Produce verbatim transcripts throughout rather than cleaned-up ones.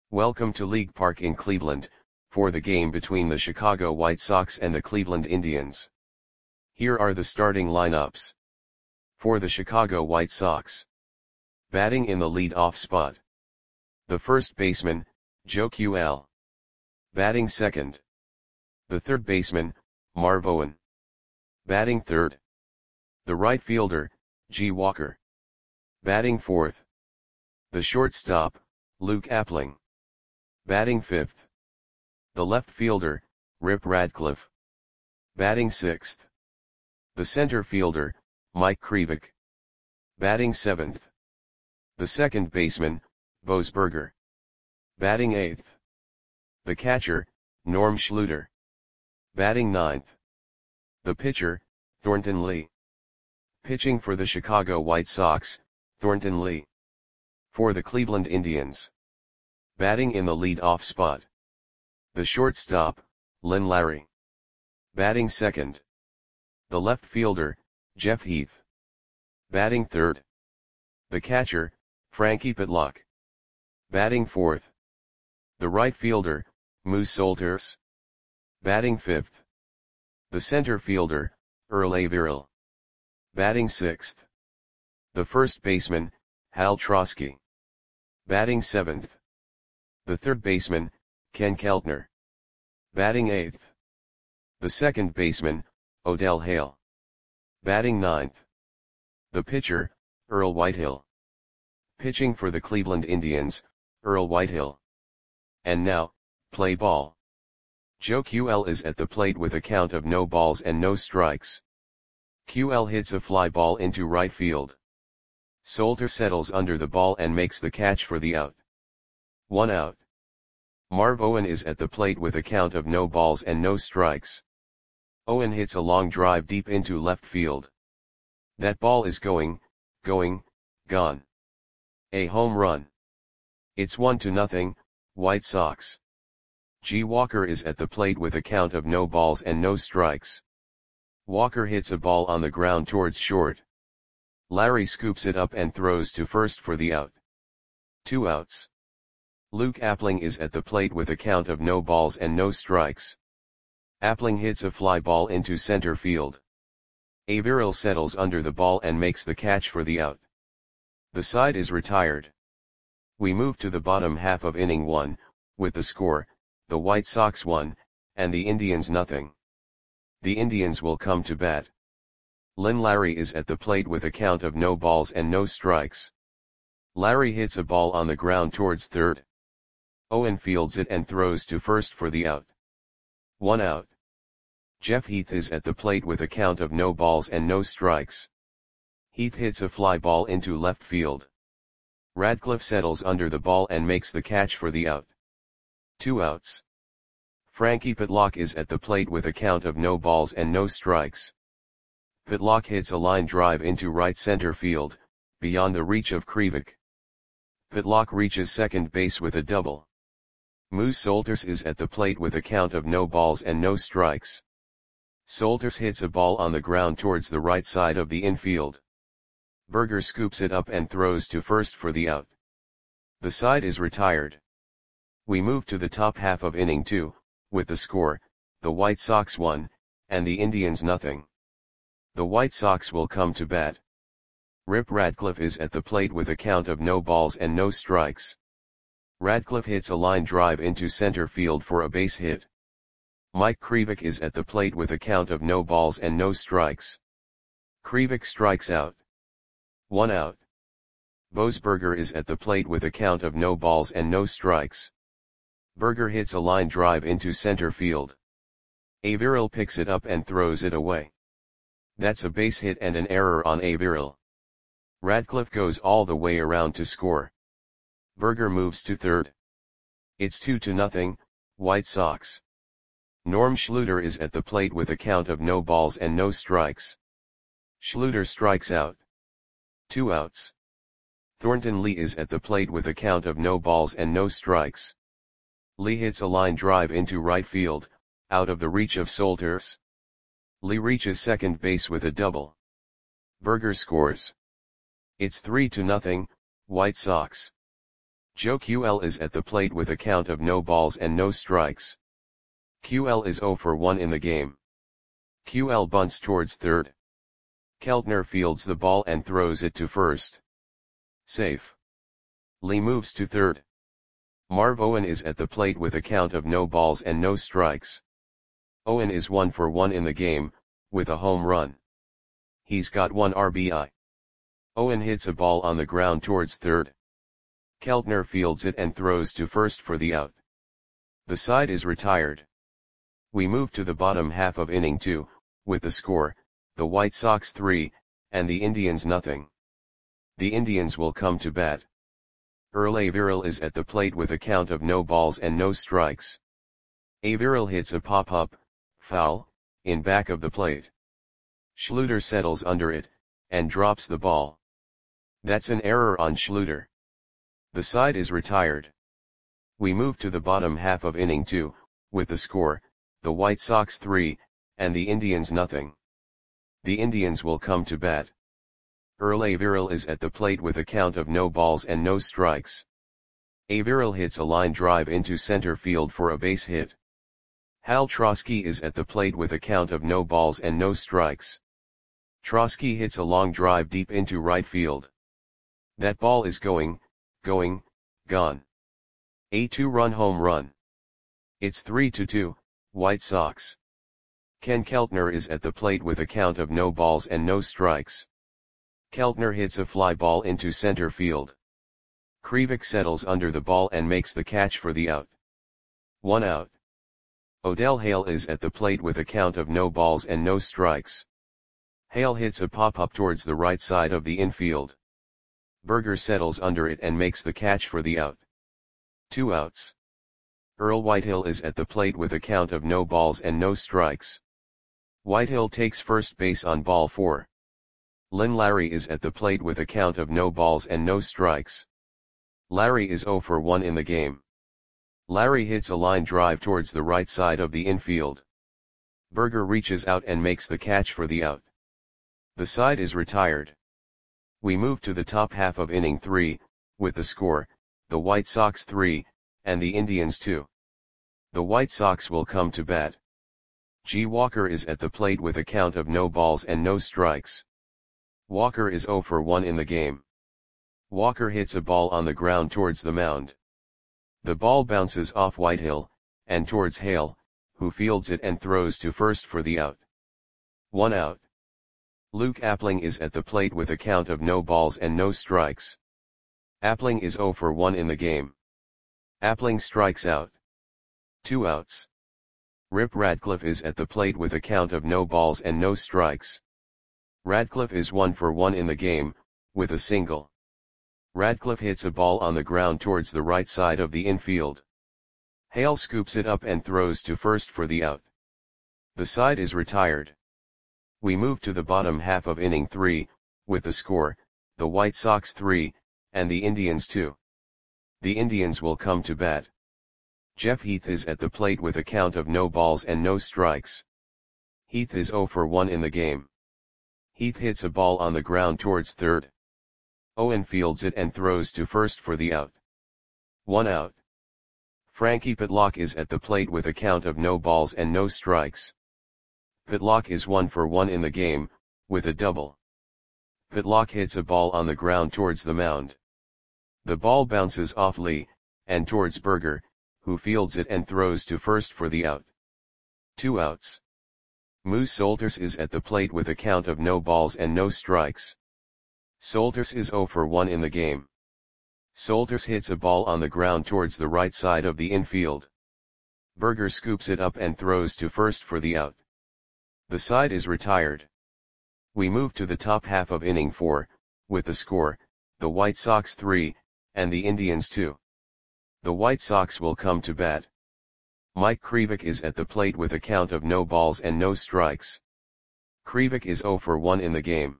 Welcome to League Park in Cleveland, for the game between the Chicago White Sox and the Cleveland Indians. Here are the starting lineups. For the Chicago White Sox. Batting in the lead-off spot. The first baseman, Joe Q L. Batting second. The third baseman, Marv Owen. Batting third. The right fielder, G. Walker. Batting fourth. The shortstop, Luke Appling. Batting fifth. The left fielder, Rip Radcliffe. Batting sixth. The center fielder, Mike Krivik. Batting seventh. The second baseman, Bose Berger. Batting eighth. The catcher, Norm Schluter. Batting ninth. The pitcher, Thornton Lee. Pitching for the Chicago White Sox, Thornton Lee. For the Cleveland Indians. Batting in the lead-off spot. The shortstop, Lynn Larry. Batting second. The left fielder, Jeff Heath. Batting third. The catcher, Frankie Pitlock. Batting fourth. The right fielder, Moose Solters. Batting fifth. The center fielder, Earl Averill. Batting sixth. The first baseman, Hal Trosky. Batting seventh. The third baseman, Ken Keltner. Batting eighth. The second baseman, Odell Hale. Batting ninth. The pitcher, Earl Whitehill. Pitching for the Cleveland Indians, Earl Whitehill. And now, play ball. Joe Q L is at the plate with a count of no balls and no strikes. Q L hits a fly ball into right field. Solter settles under the ball and makes the catch for the out. One out. Marv Owen is at the plate with a count of no balls and no strikes. Owen hits a long drive deep into left field. That ball is going, going, gone. A home run. It's one to nothing, White Sox. G. Walker is at the plate with a count of no balls and no strikes. Walker hits a ball on the ground towards short. Larry scoops it up and throws to first for the out. Two outs. Luke Appling is at the plate with a count of no balls and no strikes. Appling hits a fly ball into center field. Averill settles under the ball and makes the catch for the out. The side is retired. We move to the bottom half of inning one, with the score, the White Sox one, and the Indians nothing. The Indians will come to bat. Lynn Larry is at the plate with a count of no balls and no strikes. Larry hits a ball on the ground towards third. Owen fields it and throws to first for the out. One out. Jeff Heath is at the plate with a count of no balls and no strikes. Heath hits a fly ball into left field. Radcliffe settles under the ball and makes the catch for the out. Two outs. Frankie Pitlock is at the plate with a count of no balls and no strikes. Pitlock hits a line drive into right center field, beyond the reach of Krivik. Pitlock reaches second base with a double. Moose Solters is at the plate with a count of no balls and no strikes. Solters hits a ball on the ground towards the right side of the infield. Berger scoops it up and throws to first for the out. The side is retired. We move to the top half of inning two, with the score, the White Sox one, and the Indians nothing. The White Sox will come to bat. Rip Radcliffe is at the plate with a count of no balls and no strikes. Radcliffe hits a line drive into center field for a base hit. Mike Krivik is at the plate with a count of no balls and no strikes. Krivik strikes out. One out. Bose Berger is at the plate with a count of no balls and no strikes. Berger hits a line drive into center field. Averill picks it up and throws it away. That's a base hit and an error on Averill. Radcliffe goes all the way around to score. Berger moves to third. It's two to nothing, White Sox. Norm Schluter is at the plate with a count of no balls and no strikes. Schluter strikes out. Two outs. Thornton Lee is at the plate with a count of no balls and no strikes. Lee hits a line drive into right field, out of the reach of Solters. Lee reaches second base with a double. Berger scores. It's three to nothing, White Sox. Joe Q L is at the plate with a count of no balls and no strikes. Q L is zero for one in the game. Q L bunts towards third. Keltner fields the ball and throws it to first. Safe. Lee moves to third. Marv Owen is at the plate with a count of no balls and no strikes. Owen is one for one in the game, with a home run. He's got one R B I. Owen hits a ball on the ground towards third. Keltner fields it and throws to first for the out. The side is retired. We move to the bottom half of inning two, with the score, the White Sox three, and the Indians nothing. The Indians will come to bat. Earl Averill is at the plate with a count of no balls and no strikes. Averill hits a pop-up, foul, in back of the plate. Schluter settles under it, and drops the ball. That's an error on Schluter. The side is retired. We move to the bottom half of inning two, with the score, the White Sox three, and the Indians nothing. The Indians will come to bat. Earl Averill is at the plate with a count of no balls and no strikes. Averill hits a line drive into center field for a base hit. Hal Trosky is at the plate with a count of no balls and no strikes. Trosky hits a long drive deep into right field. That ball is going, going, gone. A two-run home run. It's three to two, White Sox. Ken Keltner is at the plate with a count of no balls and no strikes. Keltner hits a fly ball into center field. Krivik settles under the ball and makes the catch for the out. One out. Odell Hale is at the plate with a count of no balls and no strikes. Hale hits a pop-up towards the right side of the infield. Berger settles under it and makes the catch for the out. Two outs. Earl Whitehill is at the plate with a count of no balls and no strikes. Whitehill takes first base on ball four. Lynn Larry is at the plate with a count of no balls and no strikes. Larry is zero for one in the game. Larry hits a line drive towards the right side of the infield. Berger reaches out and makes the catch for the out. The side is retired. We move to the top half of inning three, with the score, the White Sox three, and the Indians two. The White Sox will come to bat. G. Walker is at the plate with a count of no balls and no strikes. Walker is zero for one in the game. Walker hits a ball on the ground towards the mound. The ball bounces off Whitehill, and towards Hale, who fields it and throws to first for the out. One out. Luke Appling is at the plate with a count of no balls and no strikes. Appling is zero for one in the game. Appling strikes out. Two outs. Rip Radcliffe is at the plate with a count of no balls and no strikes. Radcliffe is one for one in the game, with a single. Radcliffe hits a ball on the ground towards the right side of the infield. Hale scoops it up and throws to first for the out. The side is retired. We move to the bottom half of inning three, with the score, the White Sox three, and the Indians two. The Indians will come to bat. Jeff Heath is at the plate with a count of no balls and no strikes. Heath is zero for one in the game. Heath hits a ball on the ground towards third. Owen fields it and throws to first for the out. One out. Frankie Pitlock is at the plate with a count of no balls and no strikes. Pitlock is one for one in the game, with a double. Pitlock hits a ball on the ground towards the mound. The ball bounces off Lee, and towards Berger, who fields it and throws to first for the out. Two outs. Moose Solters is at the plate with a count of no balls and no strikes. Solters is zero for one in the game. Solters hits a ball on the ground towards the right side of the infield. Berger scoops it up and throws to first for the out. The side is retired. We move to the top half of inning four, with the score, the White Sox three, and the Indians two. The White Sox will come to bat. Mike Krivik is at the plate with a count of no balls and no strikes. Krivik is zero for one in the game.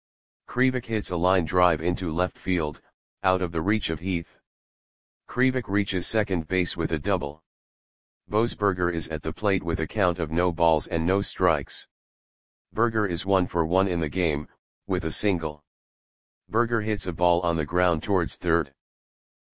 Krivik hits a line drive into left field, out of the reach of Heath. Krivik reaches second base with a double. Bosberger is at the plate with a count of no balls and no strikes. Berger is one for one in the game, with a single. Berger hits a ball on the ground towards third.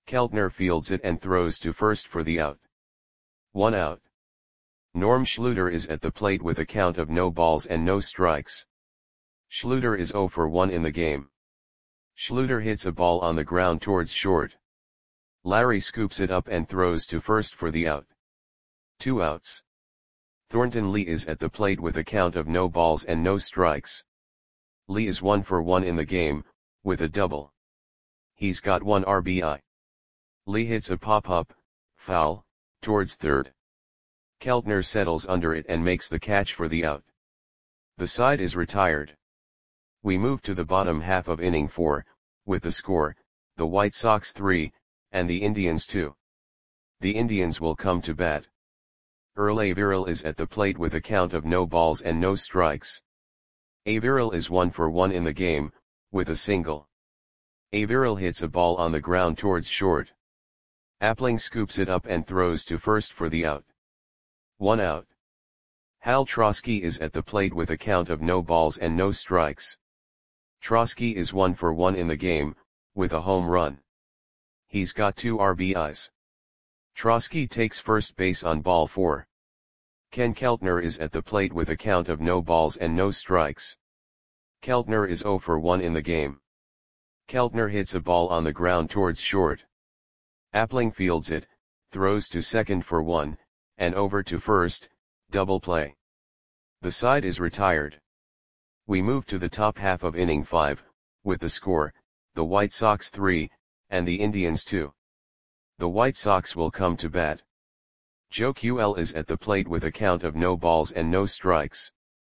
Keltner fields it and throws to first for the out. One out. Norm Schluter is at the plate with a count of no balls and no strikes. Schluter is zero for one in the game. Schluter hits a ball on the ground towards short. Larry scoops it up and throws to first for the out. Two outs. Thornton Lee is at the plate with a count of no balls and no strikes. Lee is one for one in the game, with a double. He's got one R B I. Lee hits a pop-up, foul, towards third. Keltner settles under it and makes the catch for the out. The side is retired. We move to the bottom half of inning four, with the score, the White Sox three, and the Indians two. The Indians will come to bat. Earl Averill is at the plate with a count of no balls and no strikes. Averill is one for one in the game, with a single. Averill hits a ball on the ground towards short. Appling scoops it up and throws to first for the out. One out. Hal Trosky is at the plate with a count of no balls and no strikes. Trosky is one for one in the game, with a home run. He's got two R B Is. Trosky takes first base on ball four. Ken Keltner is at the plate with a count of no balls and no strikes. Keltner is zero for one in the game. Keltner hits a ball on the ground towards short. Appling fields it, throws to second for one, and over to first, double play. The side is retired. We move to the top half of inning five, with the score, the White Sox three, and the Indians two. The White Sox will come to bat. Joe Q L is at the plate with a count of no balls and no strikes.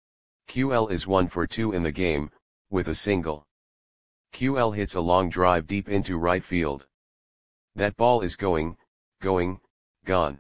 Q L is one for two in the game, with a single. Q L hits a long drive deep into right field. That ball is going, going, gone.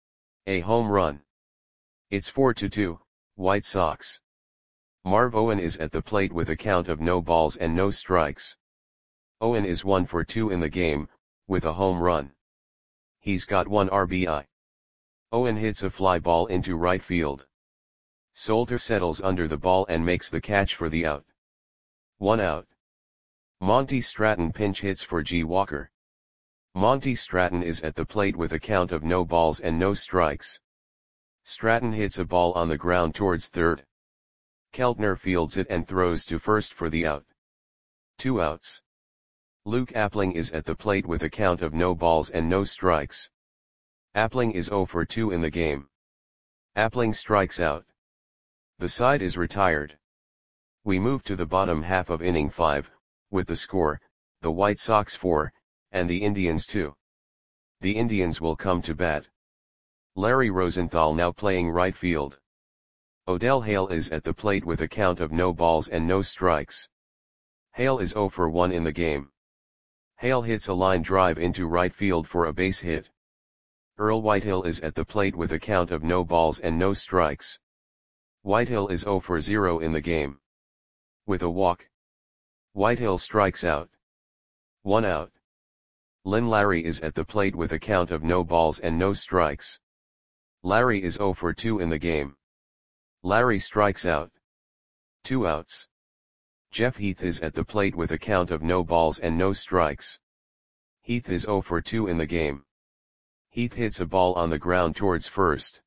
A home run. It's four to two, White Sox. Marv Owen is at the plate with a count of no balls and no strikes. Owen is one for two in the game, with a home run. He's got one R B I. Owen hits a fly ball into right field. Solter settles under the ball and makes the catch for the out. One out. Monty Stratton pinch hits for G. Walker. Monty Stratton is at the plate with a count of no balls and no strikes. Stratton hits a ball on the ground towards third. Keltner fields it and throws to first for the out. Two outs. Luke Appling is at the plate with a count of no balls and no strikes. Appling is zero for two in the game. Appling strikes out. The side is retired. We move to the bottom half of inning five, with the score, the White Sox four, and the Indians two. The Indians will come to bat. Larry Rosenthal now playing right field. Odell Hale is at the plate with a count of no balls and no strikes. Hale is zero for one in the game. Hale hits a line drive into right field for a base hit. Earl Whitehill is at the plate with a count of no balls and no strikes. Whitehill is zero for zero in the game. With a walk. Whitehill strikes out. One out. Lynn Larry is at the plate with a count of no balls and no strikes. Larry is zero for two in the game. Larry strikes out. Two outs. Jeff Heath is at the plate with a count of no balls and no strikes. Heath is zero for two in the game. Heath hits a ball on the ground towards first.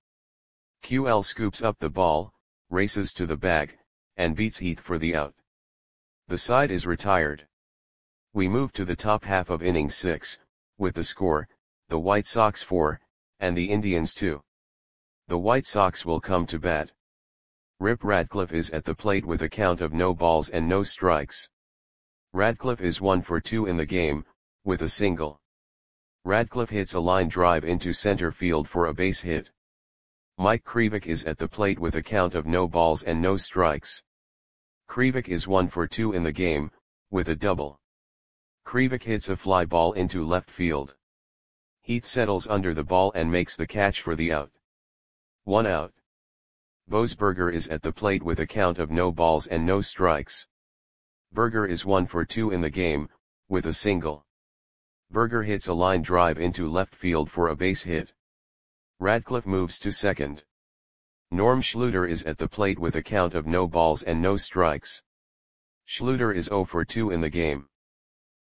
Q L scoops up the ball, races to the bag, and beats Heath for the out. The side is retired. We move to the top half of inning six, with the score, the White Sox four, and the Indians two. The White Sox will come to bat. Rip Radcliffe is at the plate with a count of no balls and no strikes. Radcliffe is one for two in the game, with a single. Radcliffe hits a line drive into center field for a base hit. Mike Krivik is at the plate with a count of no balls and no strikes. Krivik is one for two in the game, with a double. Krivik hits a fly ball into left field. Heath settles under the ball and makes the catch for the out. One out. Boasberger is at the plate with a count of no balls and no strikes. Berger is one for two in the game, with a single. Berger hits a line drive into left field for a base hit. Radcliffe moves to second. Norm Schluter is at the plate with a count of no balls and no strikes. Schluter is zero for two in the game.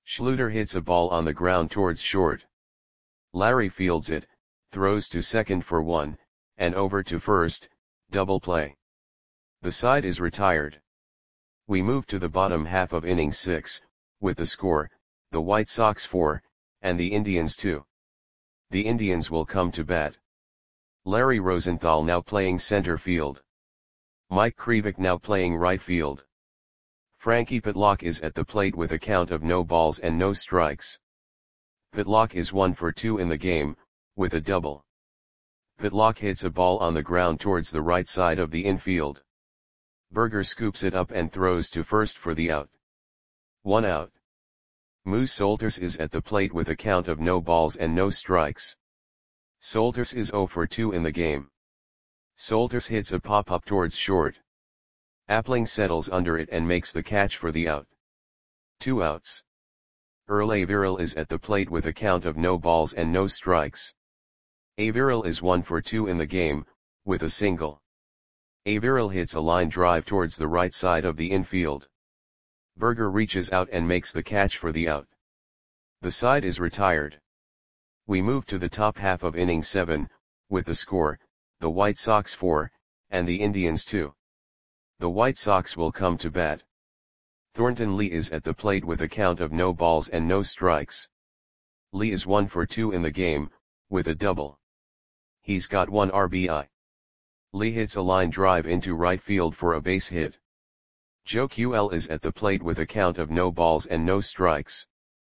Schluter hits a ball on the ground towards short. Larry fields it, throws to second for one, and over to first, double play. The side is retired. We move to the bottom half of inning six, with the score, the White Sox four, and the Indians two. The Indians will come to bat. Larry Rosenthal now playing center field. Mike Krivik now playing right field. Frankie Pitlock is at the plate with a count of no balls and no strikes. Pitlock is one for two in the game, with a double. Pitlock hits a ball on the ground towards the right side of the infield. Berger scoops it up and throws to first for the out. One out. Moose Solters is at the plate with a count of no balls and no strikes. Solters is zero for two in the game. Solters hits a pop-up towards short. Appling settles under it and makes the catch for the out. Two outs. Earl Averill is at the plate with a count of no balls and no strikes. Averill is one for two in the game, with a single. Averill hits a line drive towards the right side of the infield. Berger reaches out and makes the catch for the out. The side is retired. We move to the top half of inning seven, with the score, the White Sox four, and the Indians two. The White Sox will come to bat. Thornton Lee is at the plate with a count of no balls and no strikes. Lee is one for two in the game, with a double. He's got one R B I. Lee hits a line drive into right field for a base hit. Joe Q L is at the plate with a count of no balls and no strikes.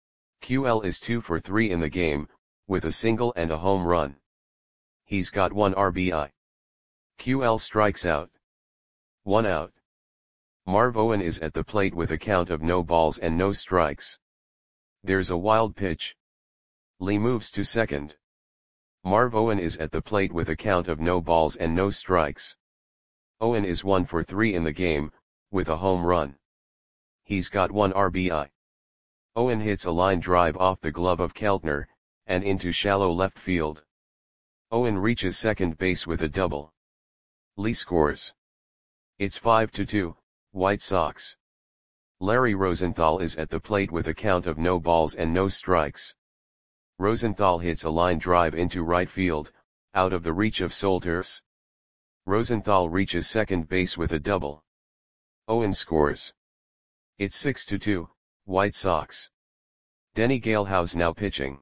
Q L is two for three in the game, with a single and a home run. He's got one R B I. Q L strikes out. One out. Marv Owen is at the plate with a count of no balls and no strikes. There's a wild pitch. Lee moves to second. Marv Owen is at the plate with a count of no balls and no strikes. Owen is one for three in the game, with a home run. He's got one R B I. Owen hits a line drive off the glove of Keltner, and into shallow left field. Owen reaches second base with a double. Lee scores. It's five to two, White Sox. Larry Rosenthal is at the plate with a count of no balls and no strikes. Rosenthal hits a line drive into right field, out of the reach of Solters. Rosenthal reaches second base with a double. Owen scores. It's six to two, White Sox. Denny Galehouse now pitching.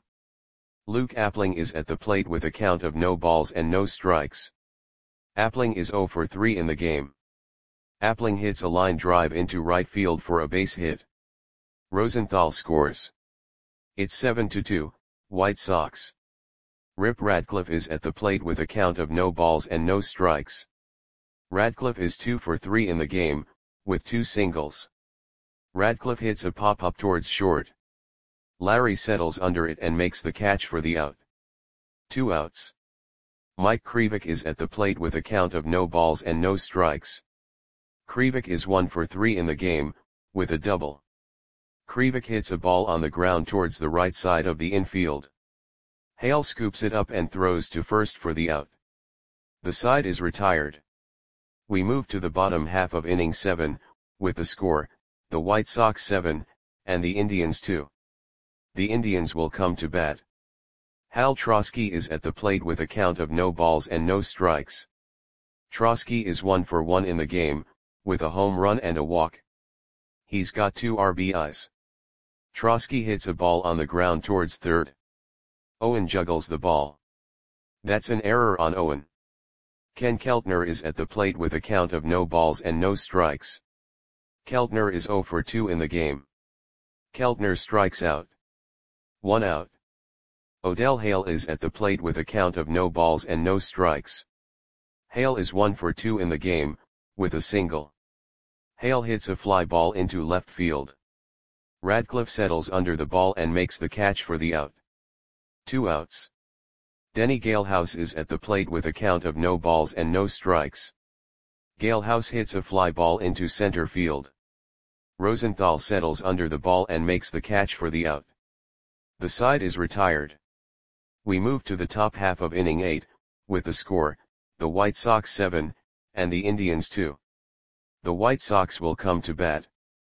Luke Appling is at the plate with a count of no balls and no strikes. Appling is zero for three in the game. Appling hits a line drive into right field for a base hit. Rosenthal scores. It's seven to two, White Sox. Rip Radcliffe is at the plate with a count of no balls and no strikes. Radcliffe is two for three in the game, with two singles. Radcliffe hits a pop-up towards short. Larry settles under it and makes the catch for the out. Two outs. Mike Krivik is at the plate with a count of no balls and no strikes. Krivik is one for three in the game, with a double. Krivik hits a ball on the ground towards the right side of the infield. Hale scoops it up and throws to first for the out. The side is retired. We move to the bottom half of inning seven, with the score, the White Sox seven, and the Indians two. The Indians will come to bat. Hal Trosky is at the plate with a count of no balls and no strikes. Trosky is one for one in the game, with a home run and a walk. He's got two R B Is. Trosky hits a ball on the ground towards third. Owen juggles the ball. That's an error on Owen. Ken Keltner is at the plate with a count of no balls and no strikes. Keltner is zero for two in the game. Keltner strikes out. One out. Odell Hale is at the plate with a count of no balls and no strikes. Hale is one for two in the game, with a single. Hale hits a fly ball into left field. Radcliffe settles under the ball and makes the catch for the out. Two outs. Denny Galehouse is at the plate with a count of no balls and no strikes. Galehouse hits a fly ball into center field. Rosenthal settles under the ball and makes the catch for the out. The side is retired. We move to the top half of inning eight, with the score, the White Sox seven, and the Indians two. The White Sox will come to bat.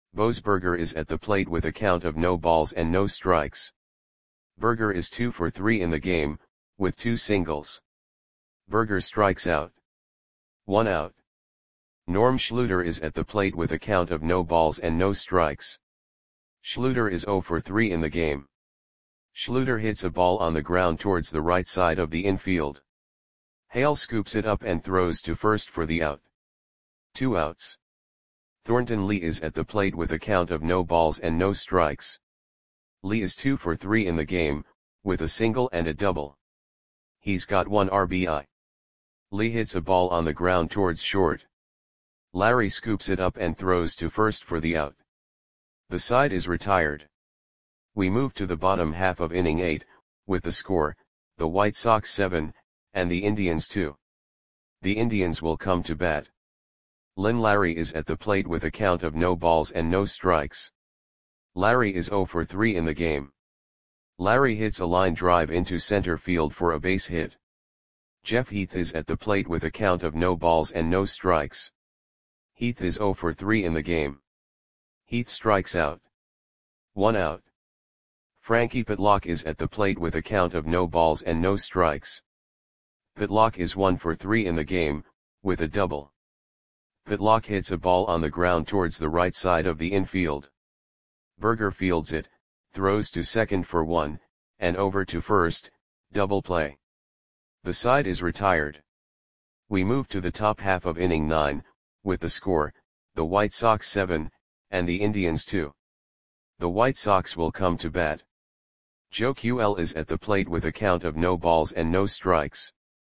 Boasberger is at the plate with a count of no balls and no strikes. Berger is two for three in the game, with two singles. Berger strikes out. One out. Norm Schluter is at the plate with a count of no balls and no strikes. Schluter is zero for three in the game. Schluter hits a ball on the ground towards the right side of the infield. Hale scoops it up and throws to first for the out. Two outs. Thornton Lee is at the plate with a count of no balls and no strikes. Lee is two for three in the game, with a single and a double. He's got one R B I. Lee hits a ball on the ground towards short. Larry scoops it up and throws to first for the out. The side is retired. We move to the bottom half of inning eight, with the score, the White Sox seven, and the Indians two. The Indians will come to bat. Lynn Larry is at the plate with a count of no balls and no strikes. Larry is zero for three in the game. Larry hits a line drive into center field for a base hit. Jeff Heath is at the plate with a count of no balls and no strikes. Heath is zero for three in the game. Heath strikes out. One out. Frankie Pitlock is at the plate with a count of no balls and no strikes. Pitlock is one for three in the game, with a double. Pitlock hits a ball on the ground towards the right side of the infield. Berger fields it, throws to second for one, and over to first, double play. The side is retired. We move to the top half of inning nine, with the score, the White Sox seven, and the Indians two. The White Sox will come to bat. Joe Q L is at the plate with a count of no balls and no strikes.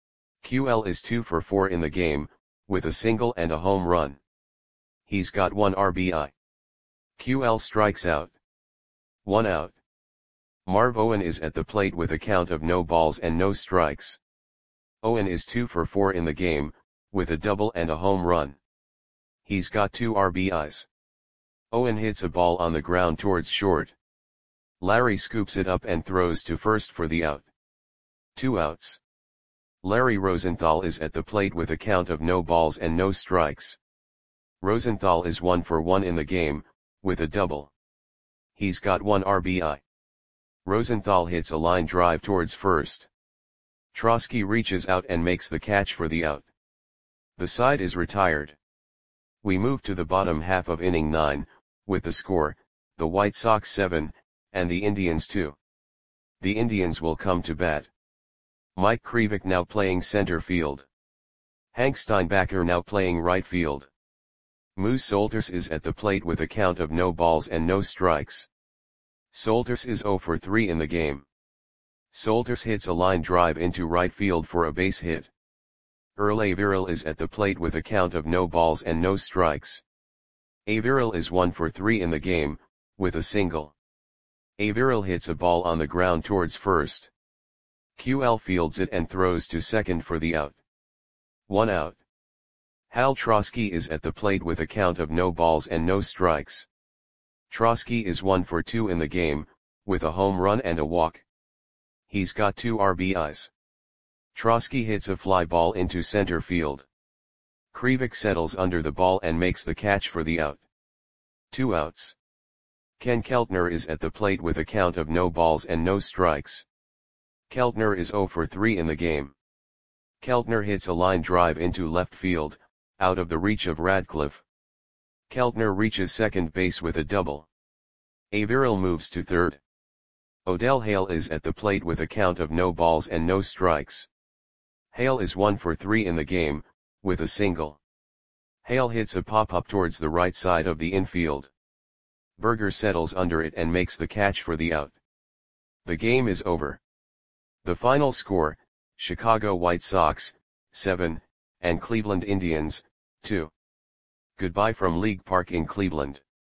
Q L is two for four in the game, with a single and a home run. He's got one R B I. Q L strikes out. One out. Marv Owen is at the plate with a count of no balls and no strikes. Owen is two for four in the game, with a double and a home run. He's got two R B Is. Owen hits a ball on the ground towards short. Larry scoops it up and throws to first for the out. Two outs. Larry Rosenthal is at the plate with a count of no balls and no strikes. Rosenthal is one for one in the game, with a double. He's got one R B I. Rosenthal hits a line drive towards first. Trotsky reaches out and makes the catch for the out. The side is retired. We move to the bottom half of inning nine, with the score, the White Sox seven, and the Indians two. The Indians will come to bat. Mike Krivik now playing center field. Hank Steinbacher now playing right field. Moose Solters is at the plate with a count of no balls and no strikes. Solters is zero for three in the game. Solters hits a line drive into right field for a base hit. Earl Averill is at the plate with a count of no balls and no strikes. Averill is one for three in the game, with a single. Averill hits a ball on the ground towards first. Q L fields it and throws to second for the out. One out. Hal Trotsky is at the plate with a count of no balls and no strikes. Trotsky is one for two in the game, with a home run and a walk. He's got two R B Is. Trotsky hits a fly ball into center field. Krivik settles under the ball and makes the catch for the out. Two outs. Ken Keltner is at the plate with a count of no balls and no strikes. Keltner is zero for three in the game. Keltner hits a line drive into left field, out of the reach of Radcliffe. Keltner reaches second base with a double. Averill moves to third. Odell Hale is at the plate with a count of no balls and no strikes. Hale is one for three in the game, with a single. Hale hits a pop-up towards the right side of the infield. Berger settles under it and makes the catch for the out. The game is over. The final score, Chicago White Sox, seven, and Cleveland Indians, two. Goodbye from League Park in Cleveland.